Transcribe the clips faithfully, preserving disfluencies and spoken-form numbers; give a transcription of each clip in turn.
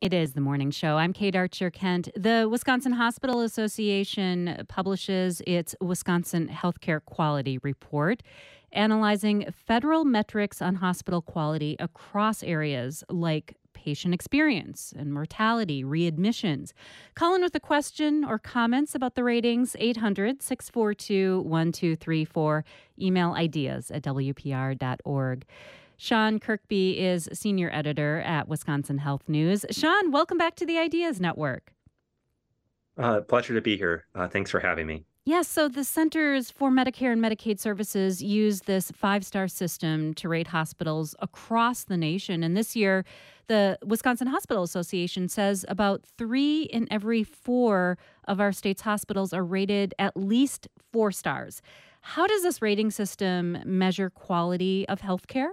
It is the morning show. I'm Kate Archer Kent. The Wisconsin Hospital Association publishes its Wisconsin Healthcare Quality Report, analyzing federal metrics on hospital quality across areas like patient experience and mortality, readmissions. Call in with a question or comments about the ratings, eight hundred, six four two, one two three four. Email ideas at w p r dot org. Sean Kirkby is senior editor at Wisconsin Health News. Sean, welcome back to the Ideas Network. Uh, pleasure to be here. Uh, thanks for having me. Yes, so the Centers for Medicare and Medicaid Services use this five-star system to rate hospitals across the nation. And this year, the Wisconsin Hospital Association says about three in every four of our state's hospitals are rated at least four stars. How does this rating system measure quality of healthcare?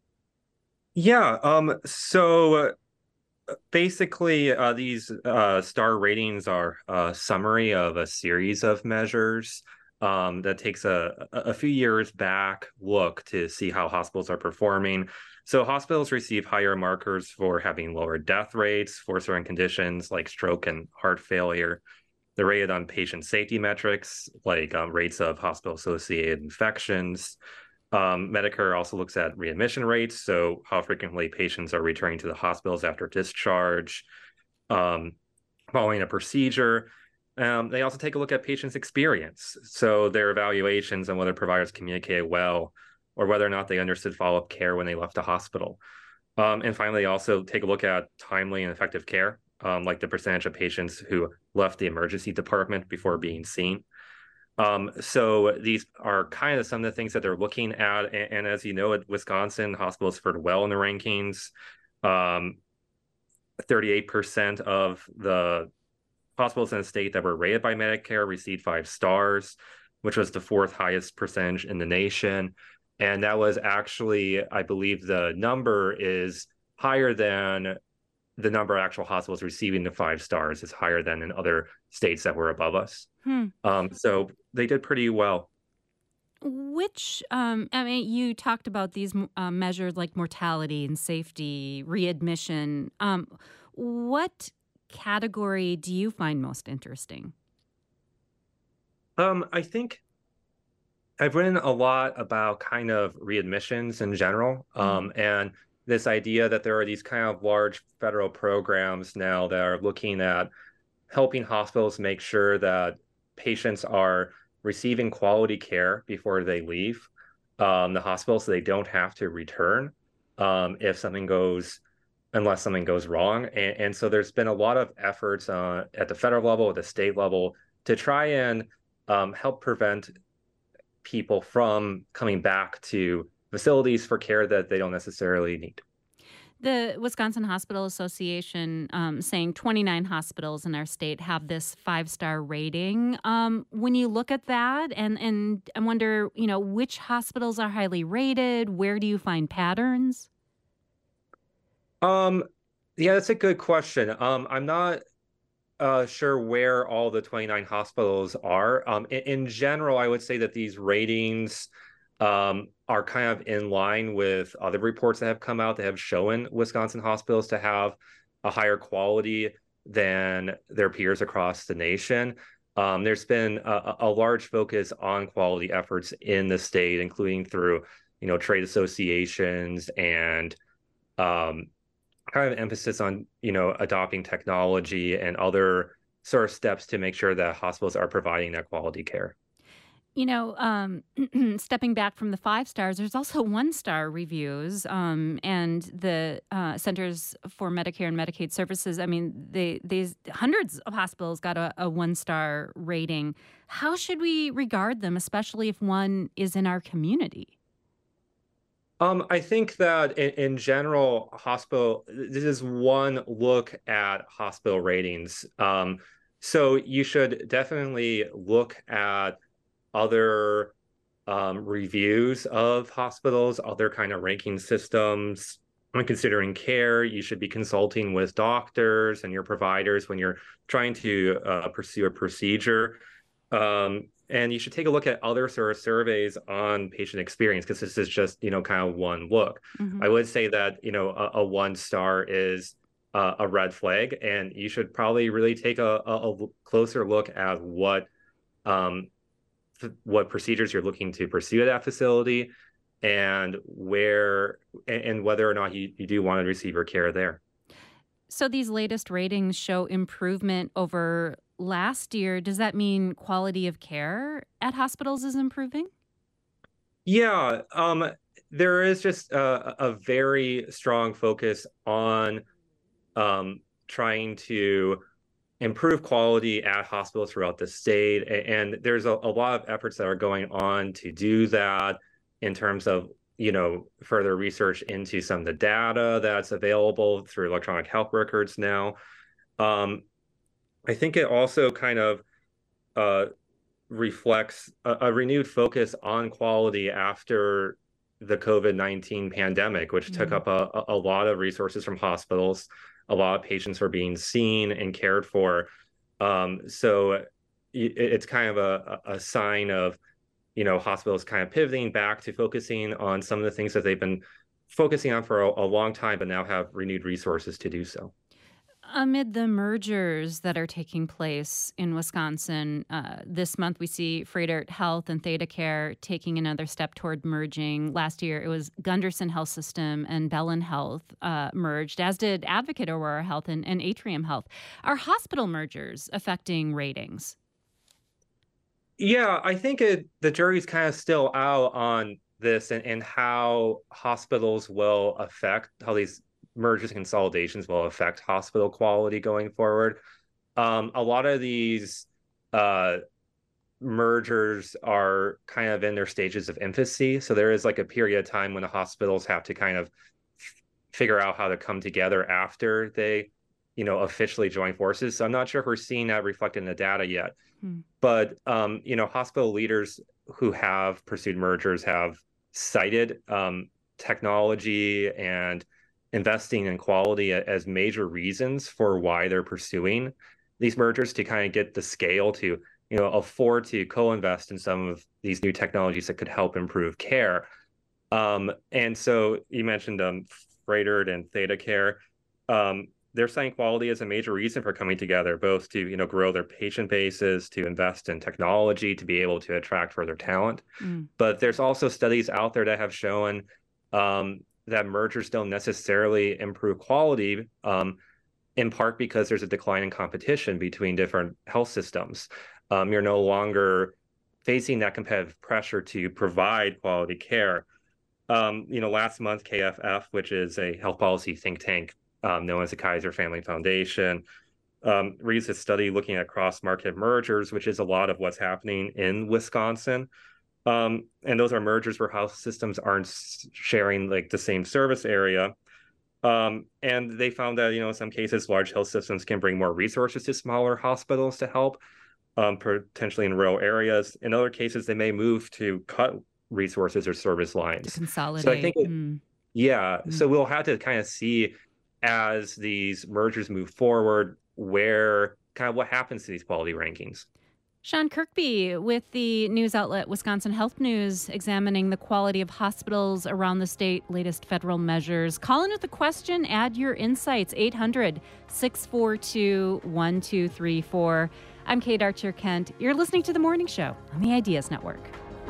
Yeah. Um, so uh, basically, uh, these uh, star ratings are a summary of a series of measures um, that takes a, a few years back look to see how hospitals are performing. So hospitals receive higher markers for having lower death rates for certain conditions like stroke and heart failure. They're rated on patient safety metrics like um, rates of hospital-associated infections. Um, Medicare also looks at readmission rates, so how frequently patients are returning to the hospitals after discharge, um, following a procedure. Um, they also take a look at patients' experience, so their evaluations on whether providers communicated well or whether or not they understood follow-up care when they left the hospital. Um, and finally, they also take a look at timely and effective care, um, like the percentage of patients who left the emergency department before being seen. Um, so these are kind of some of the things that they're looking at. And, and as you know, at Wisconsin, hospitals fared well in the rankings. Um, thirty-eight percent of the hospitals in the state that were rated by Medicare received five stars, which was the fourth highest percentage in the nation. And that was actually, I believe the number is higher than the number of actual hospitals receiving the five stars is higher than in other states that were above us. Hmm. Um, so they did pretty well. Which, um, I mean, you talked about these uh, measures like mortality and safety, readmission. Um, what category do you find most interesting? Um, I think I've written a lot about kind of readmissions in general, Mm. um, and this idea that there are these kind of large federal programs now that are looking at helping hospitals make sure that patients are receiving quality care before they leave um, the hospital so they don't have to return um, if something goes, unless something goes wrong. And, and so there's been a lot of efforts uh, at the federal level, at the state level, to try and um, help prevent people from coming back to facilities for care that they don't necessarily need. The Wisconsin Hospital Association um, saying twenty-nine hospitals in our state have this five-star rating. Um, when you look at that and, and I wonder, you know, which hospitals are highly rated? Where do you find patterns? Um, yeah, that's a good question. Um, I'm not uh, sure where all the twenty-nine hospitals are. Um, in, in general, I would say that these ratings um, are kind of in line with other reports that have come out that have shown Wisconsin hospitals to have a higher quality than their peers across the nation. Um, there's been a, a large focus on quality efforts in the state, including through, you know, trade associations and um, kind of emphasis on, you know, adopting technology and other sort of steps to make sure that hospitals are providing that quality care. You know, um, stepping back from the five stars, there's also one star reviews, um, and the uh, Centers for Medicare and Medicaid Services. I mean, they these hundreds of hospitals got a, a one star rating. How should we regard them, especially if one is in our community? Um, I think that in, in general, hospital, this is one look at hospital ratings. Um, so you should definitely look at other um, reviews of hospitals, other kind of ranking systems. When considering care, you should be consulting with doctors and your providers when you're trying to uh, pursue a procedure. Um, and you should take a look at other sort of surveys on patient experience because this is just, you know, kind of one look. Hmm. I would say that, you know, a, a one star is uh, a red flag, and you should probably really take a, a, a closer look at what um, what procedures you're looking to pursue at that facility, and where and, and whether or not you, you do want to receive your care there. So these latest ratings show improvement over last year. Does that mean quality of care at hospitals is improving? Yeah, um, there is just a, a very strong focus on um, trying to improve quality at hospitals throughout the state. And there's a, a lot of efforts that are going on to do that in terms of, you know, further research into some of the data that's available through electronic health records now. Um, I think it also kind of uh, reflects a, a renewed focus on quality after the COVID nineteen pandemic, which took Mm. up a, a lot of resources from hospitals. A lot of patients were being seen and cared for. Um, so it's kind of a, a sign of, you know, hospitals kind of pivoting back to focusing on some of the things that they've been focusing on for a, a long time, but now have renewed resources to do so. Amid the mergers that are taking place in Wisconsin, uh, this month we see Froedtert Health and ThedaCare taking another step toward merging. Last year it was Gunderson Health System and Bellin Health uh, merged, as did Advocate Aurora Health and, and Atrium Health. Are hospital mergers affecting ratings? Yeah, I think it, the jury's kind of still out on this, and, and how hospitals will affect, how these mergers and consolidations will affect hospital quality going forward. Um, a lot of these uh, mergers are kind of in their stages of infancy. So there is like a period of time when the hospitals have to kind of figure out how to come together after they, you know, officially join forces. So I'm not sure if we're seeing that reflected in the data yet. Hmm. But um, you know, hospital leaders who have pursued mergers have cited um, technology and investing in quality as major reasons for why they're pursuing these mergers, to kind of get the scale to, you know, afford to co-invest in some of these new technologies that could help improve care. Um, and so you mentioned um, Froedtert and ThedaCare. Um, they're saying quality is a major reason for coming together, both to, you know, grow their patient bases, to invest in technology, to be able to attract further talent. Mm. But there's also studies out there that have shown um, that mergers don't necessarily improve quality, um, in part because there's a decline in competition between different health systems. Um, you're no longer facing that competitive pressure to provide quality care. Um, you know, last month, K F F, which is a health policy think tank um, known as the Kaiser Family Foundation, um, released a study looking at cross-market mergers, which is a lot of what's happening in Wisconsin. Um, and those are mergers where health systems aren't sharing like the same service area. Um, and they found that, you know, in some cases, large health systems can bring more resources to smaller hospitals to help, um, potentially in rural areas. In other cases, they may move to cut resources or service To lines. So I think, consolidate. it, Mm. yeah, Mm. so we'll have to kind of see as these mergers move forward, where kind of what happens to these quality rankings. Sean Kirkby with the news outlet Wisconsin Health News, examining the quality of hospitals around the state, latest federal measures. Call in with a question, add your insights, eight hundred, six four two, one two three four. I'm Kate Archer Kent. You're listening to The Morning Show on the Ideas Network.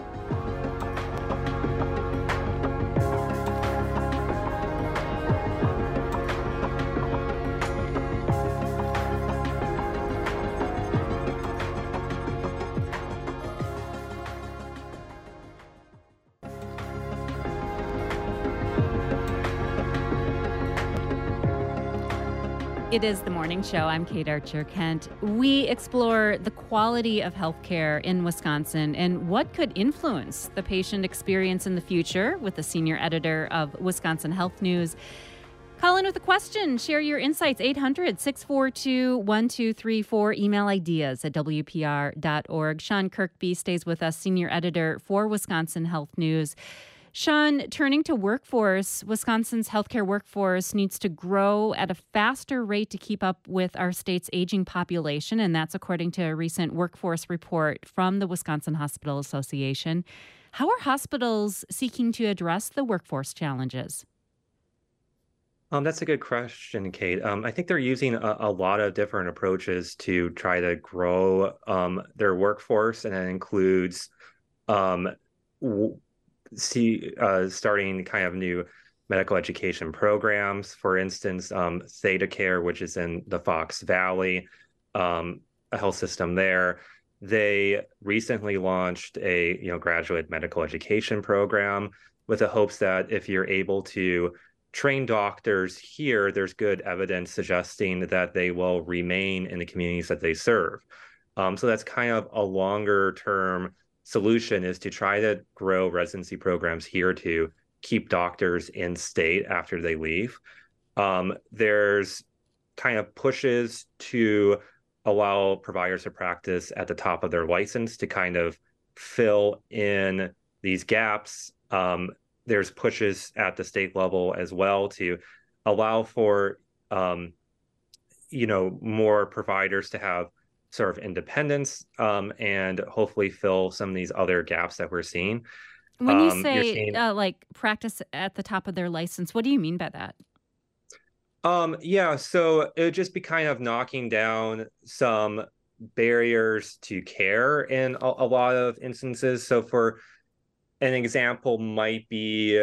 It is The Morning Show. I'm Kate Archer Kent. We explore the quality of healthcare in Wisconsin and what could influence the patient experience in the future with the senior editor of Wisconsin Health News. Call in with a question. Share your insights. eight hundred, six four two, one two three four. Email ideas at W P R dot org. Sean Kirkby stays with us, senior editor for Wisconsin Health News. Sean, turning to workforce, Wisconsin's healthcare workforce needs to grow at a faster rate to keep up with our state's aging population, and that's according to a recent workforce report from the Wisconsin Hospital Association. How are hospitals seeking to address the workforce challenges? Um, that's a good question, Kate. Um, I think they're using a, a lot of different approaches to try to grow um, their workforce, and that includes um, w see uh, starting kind of new medical education programs. For instance, um, Theta Care, which is in the Fox Valley, um, a health system there. They recently launched a you know graduate medical education program with the hopes that if you're able to train doctors here, there's good evidence suggesting that they will remain in the communities that they serve. Um, so that's kind of a longer term solution, is to try to grow residency programs here to keep doctors in state after they leave. Um, there's kind of pushes to allow providers to practice at the top of their license to kind of fill in these gaps. Um, there's pushes at the state level as well to allow for um, you know more providers to have sort of independence, um, and hopefully fill some of these other gaps that we're seeing. When you Um, you're say, seeing uh, like, practice at the top of their license, what do you mean by that? Um, yeah, so it would just be kind of knocking down some barriers to care in a, a lot of instances. So for an example might be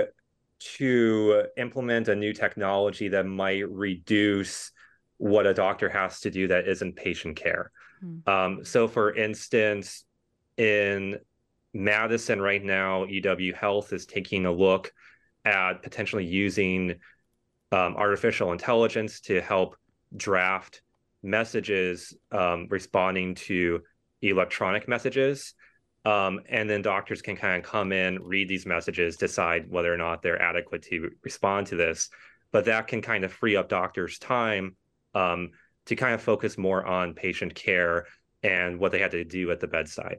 to implement a new technology that might reduce what a doctor has to do that isn't patient care. Hmm. Um, so for instance, in Madison right now, E W Health is taking a look at potentially using um, artificial intelligence to help draft messages um, responding to electronic messages. Um, and then doctors can kind of come in, read these messages, decide whether or not they're adequate to respond to this. But that can kind of free up doctors' time um, to kind of focus more on patient care and what they had to do at the bedside.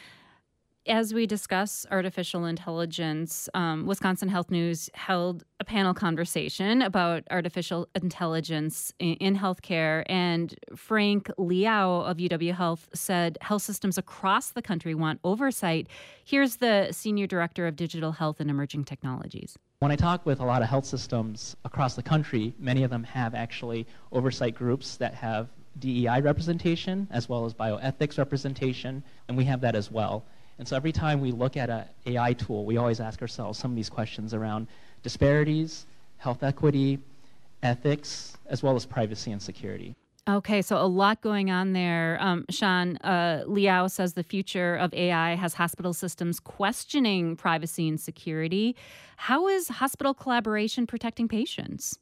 As we discuss artificial intelligence, um, Wisconsin Health News held a panel conversation about artificial intelligence in, in healthcare. And Frank Liao of U W Health said health systems across the country want oversight. Here's the Senior Director of Digital Health and Emerging Technologies. When I talk with a lot of health systems across the country, many of them have actually oversight groups that have D E I representation as well as bioethics representation, and we have that as well. And so every time we look at an A I tool, we always ask ourselves some of these questions around disparities, health equity, ethics, as well as privacy and security. Okay, so a lot going on there. Um, Sean, uh, Liao says the future of A I has hospital systems questioning privacy and security. How is hospital collaboration protecting patients?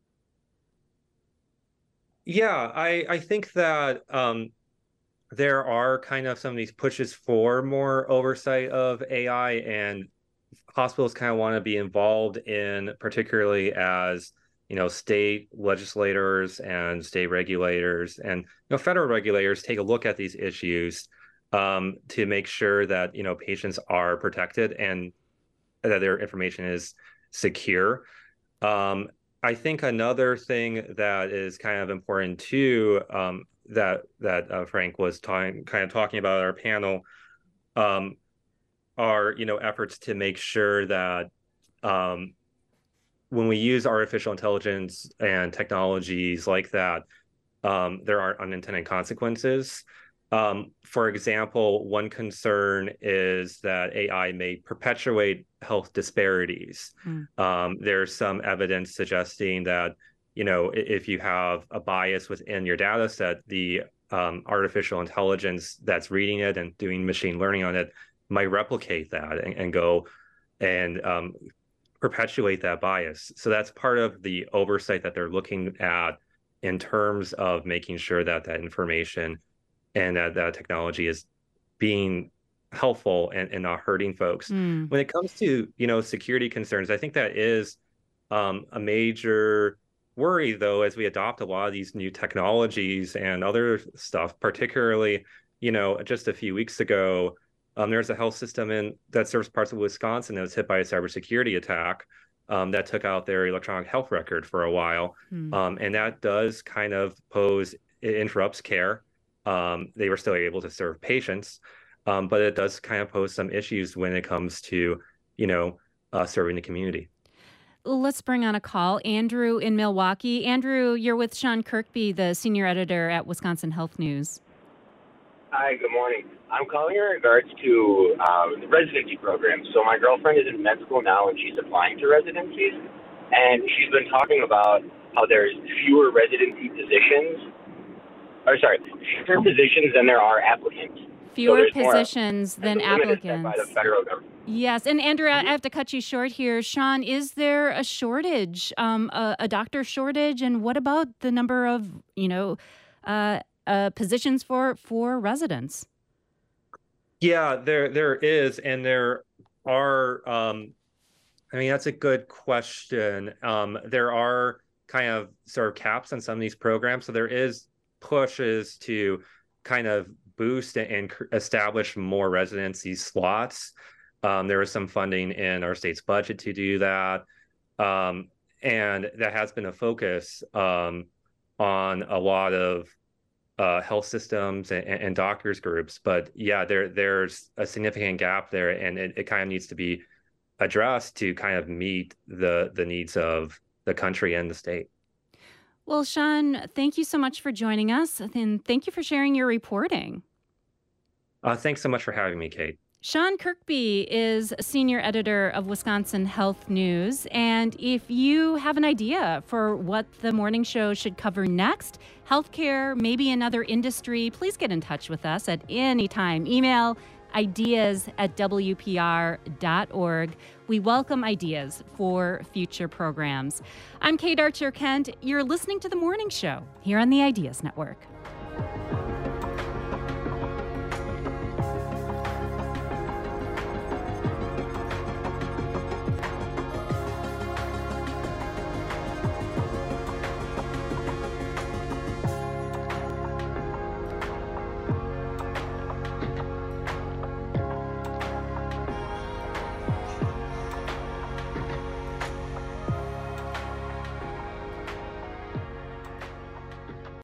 Yeah, I, I think that um, there are kind of some of these pushes for more oversight of A I, and hospitals kind of want to be involved in, particularly as you know, state legislators and state regulators and you know, federal regulators take a look at these issues um, to make sure that you know patients are protected and that their information is secure. Um, I think another thing that is kind of important too, um, that that uh, Frank was talking, kind of talking about at our panel, um, are you know efforts to make sure that um, when we use artificial intelligence and technologies like that, um, there are unintended consequences. Um, for example, one concern is that A I may perpetuate health disparities. Mm. Um, there's some evidence suggesting that, you know, if you have a bias within your data set, the um, artificial intelligence that's reading it and doing machine learning on it might replicate that and, and go and um, perpetuate that bias. So that's part of the oversight that they're looking at in terms of making sure that that information and that that technology is being helpful and, and not hurting folks. Mm. When it comes to, you know, security concerns, I think that is um, a major worry, though, as we adopt a lot of these new technologies and other stuff, particularly, you know, just a few weeks ago, um, there's a health system in that serves parts of Wisconsin that was hit by a cybersecurity attack um, that took out their electronic health record for a while. Mm. Um, and that does kind of pose, it interrupts care. Um, they were still able to serve patients, um, but it does kind of pose some issues when it comes to, you know, uh, serving the community. Let's bring on a call. Andrew in Milwaukee. Andrew, you're with Sean Kirkby, the senior editor at Wisconsin Health News. Hi, good morning. I'm calling in regards to um, the residency program. So my girlfriend is in med school now, and she's applying to residencies. And she's been talking about how there's fewer residency positions, or sorry, fewer positions than there are applicants. Fewer so positions more, than applicants. By the federal government. Yes, and Andrew, I have to cut you short here. Sean, is there a shortage, um, a, a doctor shortage, and what about the number of, you know, uh, uh, positions for for residents? Yeah, there there is, and there are. Um, I mean, that's a good question. Um, there are kind of sort of caps on some of these programs, so there is pushes to kind of boost and establish more residency slots. Um, there is some funding in our state's budget to do that. Um, and that has been a focus um, on a lot of uh, health systems and, and doctors groups. But yeah, there there's a significant gap there, and it, it kind of needs to be addressed to kind of meet the the needs of the country and the state. Well, Sean, thank you so much for joining us, and thank you for sharing your reporting. Uh, thanks so much for having me, Kate. Sean Kirkby is senior editor of Wisconsin Health News. And if you have an idea for what the morning show should cover next, healthcare, maybe another industry, please get in touch with us at any time. Email ideas at w p r dot org. We welcome ideas for future programs. I'm Kate Archer Kent. You're listening to The Morning Show here on the Ideas Network.